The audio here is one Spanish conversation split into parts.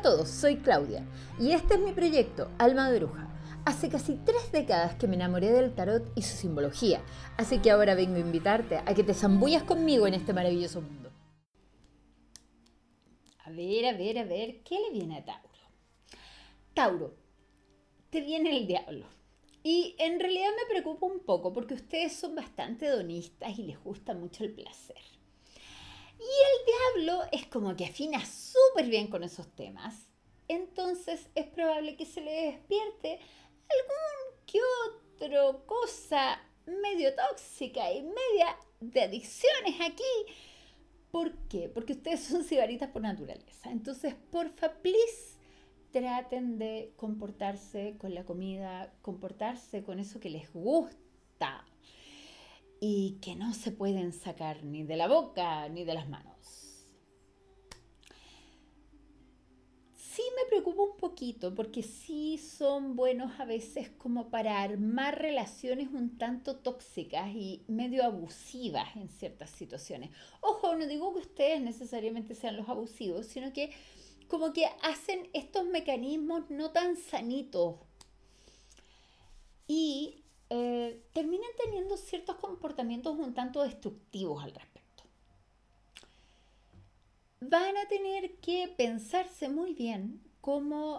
todos, soy Claudia y este es mi proyecto Alma de Bruja. Hace casi 3 décadas que me enamoré del tarot y su simbología, así que ahora vengo a invitarte a que te zambullas conmigo en este maravilloso mundo. A ver, ¿qué le viene a Tauro? Tauro, te viene el diablo. Y en realidad me preocupa un poco porque ustedes son bastante hedonistas y les gusta mucho el placer. Y el diablo es como que afina súper bien con esos temas. Entonces es probable que se le despierte algún que otro cosa medio tóxica y media de adicciones aquí. ¿Por qué? Porque ustedes son sibaritas por naturaleza. Entonces, porfa, please, traten de comportarse con la comida, comportarse con eso que les gusta y que no se pueden sacar ni de la boca ni de las manos. Sí me preocupa un poquito porque sí son buenos a veces como para armar relaciones un tanto tóxicas y medio abusivas en ciertas situaciones. Ojo, no digo que ustedes necesariamente sean los abusivos, sino que como que hacen estos mecanismos no tan sanitos y terminan teniendo ciertos comportamientos un tanto destructivos al respecto. Van a tener que pensarse muy bien cómo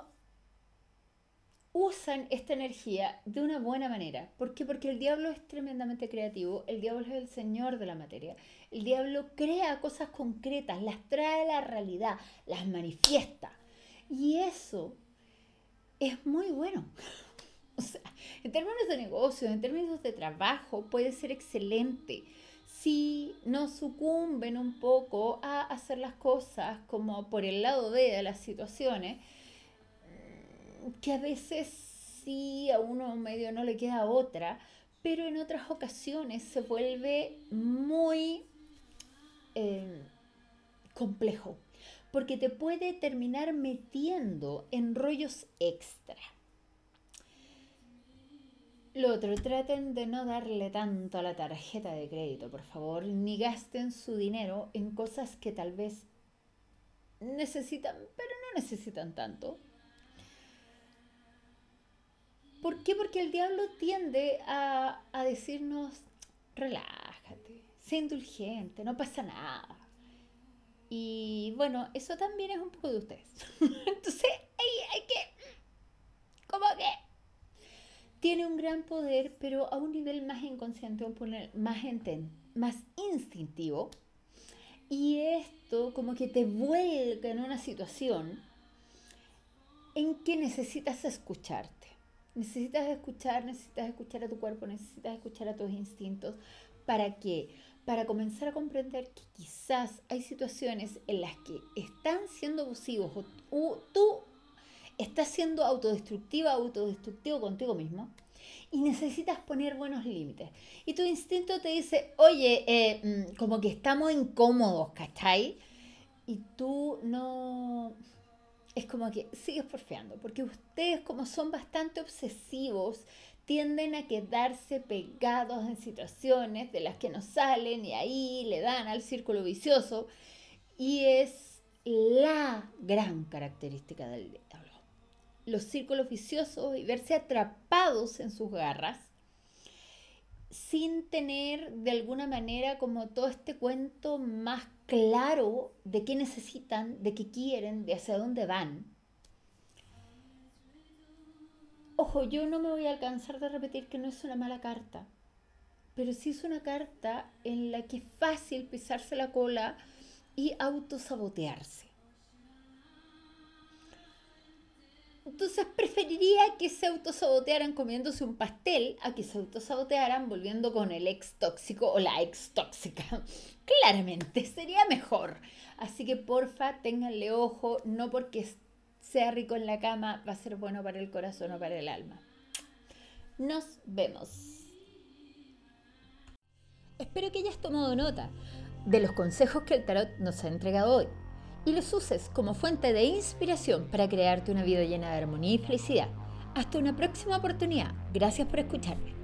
usan esta energía de una buena manera. ¿Por qué? Porque el diablo es tremendamente creativo, el diablo es el señor de la materia, el diablo crea cosas concretas, las trae a la realidad, las manifiesta. Y eso es muy bueno. O sea, en términos de negocios, en términos de trabajo, puede ser excelente si no sucumben un poco a hacer las cosas como por el lado B de las situaciones, que a veces sí a uno medio no le queda otra, pero en otras ocasiones se vuelve muy complejo, porque te puede terminar metiendo en rollos extra. Lo otro, traten de no darle tanto a la tarjeta de crédito, por favor, ni gasten su dinero en cosas que tal vez necesitan, pero no necesitan tanto. ¿Por qué? Porque el diablo tiende a decirnos, relájate, sé indulgente, no pasa nada. Y bueno, eso también es un poco de ustedes. Entonces, hay que, como que tiene un gran poder, pero a un nivel más inconsciente, más instintivo. Y esto como que te vuelca en una situación en que necesitas escucharte. Necesitas escuchar a tu cuerpo, necesitas escuchar a tus instintos. ¿Para qué? Para comenzar a comprender que quizás hay situaciones en las que están siendo abusivos o tú estás siendo autodestructivo contigo mismo y necesitas poner buenos límites. Y tu instinto te dice, oye, como que estamos incómodos, ¿cachai? Y tú no... Es como que sigues porfiando, porque ustedes como son bastante obsesivos, tienden a quedarse pegados en situaciones de las que no salen y ahí le dan al círculo vicioso. Y es la gran característica del diablo. Los círculos viciosos y verse atrapados en sus garras sin tener de alguna manera como todo este cuento más claro de qué necesitan, de qué quieren, de hacia dónde van. Ojo, yo no me voy a alcanzar de repetir que no es una mala carta, pero sí es una carta en la que es fácil pisarse la cola y autosabotearse. Entonces preferiría que se autosabotearan comiéndose un pastel a que se autosabotearan volviendo con el ex tóxico o la ex tóxica. Claramente sería mejor. Así que porfa, ténganle ojo, no porque sea rico en la cama va a ser bueno para el corazón o para el alma. Nos vemos. Espero que hayas tomado nota de los consejos que el tarot nos ha entregado hoy y los uses como fuente de inspiración para crearte una vida llena de armonía y felicidad. Hasta una próxima oportunidad. Gracias por escucharme.